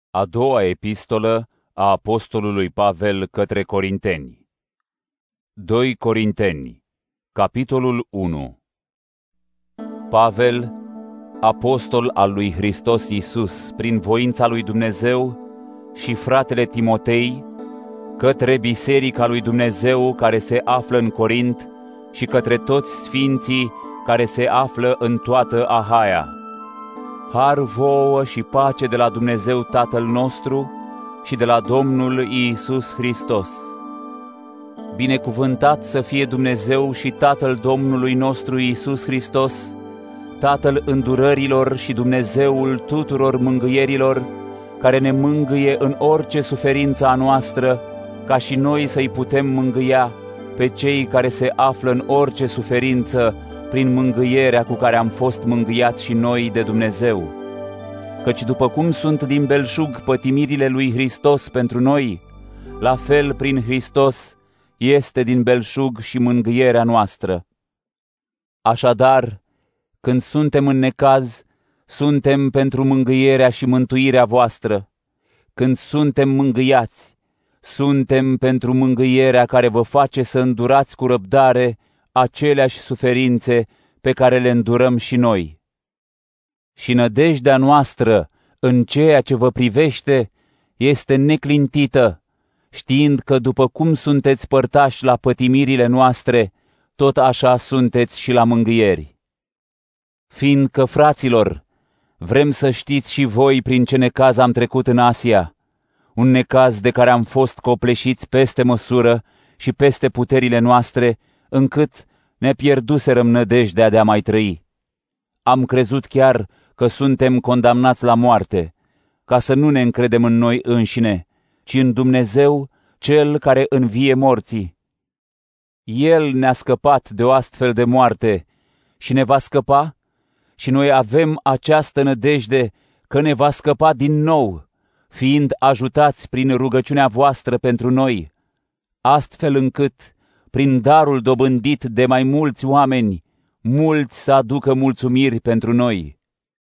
A doua epistolă a apostolului Pavel către Corinteni. 2 Corinteni, capitolul 1. Pavel, apostol al lui Hristos Iisus, prin voința lui Dumnezeu, și fratele Timotei, către biserica lui Dumnezeu care se află în Corint și către toți sfinții care se află în toată Ahaia. Har vouă și pace de la Dumnezeu Tatăl nostru și de la Domnul Iisus Hristos. Binecuvântat să fie Dumnezeu și Tatăl Domnului nostru Iisus Hristos, Tatăl îndurărilor și Dumnezeul tuturor mângâierilor, care ne mângâie în orice suferință a noastră, ca și noi să-i putem mângâia pe cei care se află în orice suferință, prin mângâierea cu care am fost mângâiați și noi de Dumnezeu. Căci după cum sunt din belșug pătimirile lui Hristos pentru noi, la fel prin Hristos este din belșug și mângâierea noastră. Așadar, când suntem în necaz, suntem pentru mângâierea și mântuirea voastră. Când suntem mângâiați, suntem pentru mângâierea care vă face să îndurați cu răbdare aceleași suferințe pe care le îndurăm și noi. Și nădejdea noastră în ceea ce vă privește este neclintită, știind că după cum sunteți părtași la pătimirile noastre, tot așa sunteți și la mângâieri. Fiindcă, fraților, vrem să știți și voi prin ce necaz am trecut în Asia, un necaz de care am fost copleșiți peste măsură și peste puterile noastre, încât ne pierduserăm nădejdea de a mai trăi. Am crezut chiar că suntem condamnați la moarte, ca să nu ne încredem în noi înșine, ci în Dumnezeu, Cel care învie morții. El ne-a scăpat de o astfel de moarte și ne va scăpa, și noi avem această nădejde că ne va scăpa din nou, fiind ajutați prin rugăciunea voastră pentru noi, astfel încât, prin darul dobândit de mai mulți oameni, mulți să aducă mulțumiri pentru noi.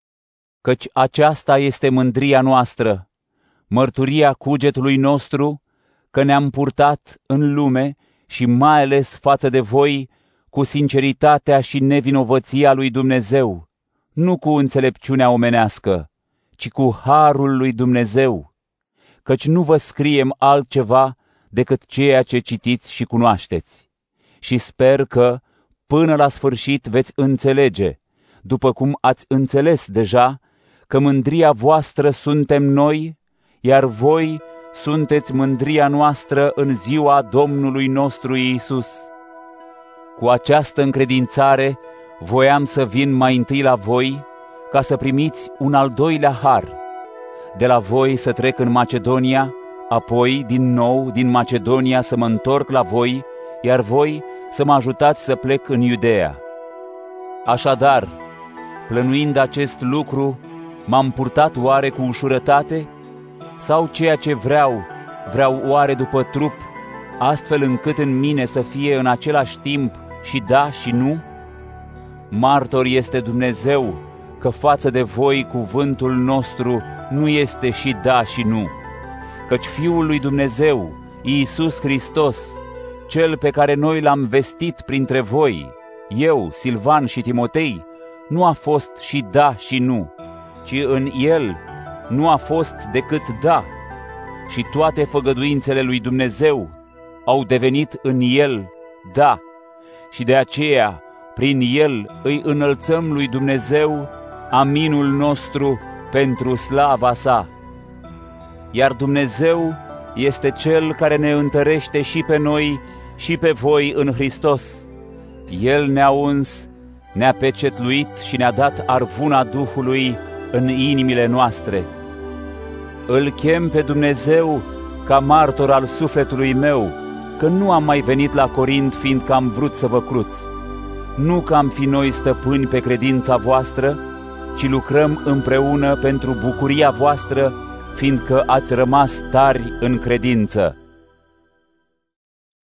Căci aceasta este mândria noastră, mărturia cugetului nostru, că ne-am purtat în lume și mai ales față de voi cu sinceritatea și nevinovăția lui Dumnezeu, nu cu înțelepciunea omenească, ci cu harul lui Dumnezeu, căci nu vă scriem altceva decât ceea ce citiți și cunoașteți. Și sper că, până la sfârșit, veți înțelege, după cum ați înțeles deja, că mândria voastră suntem noi, iar voi sunteți mândria noastră în ziua Domnului nostru Iisus. Cu această încredințare voiam să vin mai întâi la voi, ca să primiți un al doilea har. De la voi să trec în Macedonia, apoi din nou din Macedonia să mă întorc la voi, iar voi să mă ajutați să plec în Iudeea. Așadar, plănuind acest lucru, m-am purtat oare cu ușurătate? Sau ceea ce vreau oare după trup, astfel încât în mine să fie în același timp și da și nu? Martor este Dumnezeu că față de voi cuvântul nostru nu este și da și nu, căci Fiul lui Dumnezeu, Iisus Hristos, Cel pe care noi l-am vestit printre voi, eu, Silvan și Timotei, nu a fost și da și nu, ci în El nu a fost decât da, și toate făgăduințele lui Dumnezeu au devenit în El da, și de aceea prin El îi înălțăm lui Dumnezeu aminul nostru pentru slava sa. Iar Dumnezeu este Cel care ne întărește și pe noi și pe voi în Hristos. El ne-a uns, ne-a pecetluit și ne-a dat arvuna Duhului în inimile noastre. Îl chem pe Dumnezeu ca martor al sufletului meu, că nu am mai venit la Corint fiindcă am vrut să vă cruț. Nu că am fi noi stăpâni pe credința voastră, ci lucrăm împreună pentru bucuria voastră, fiindcă ați rămas tari în credință.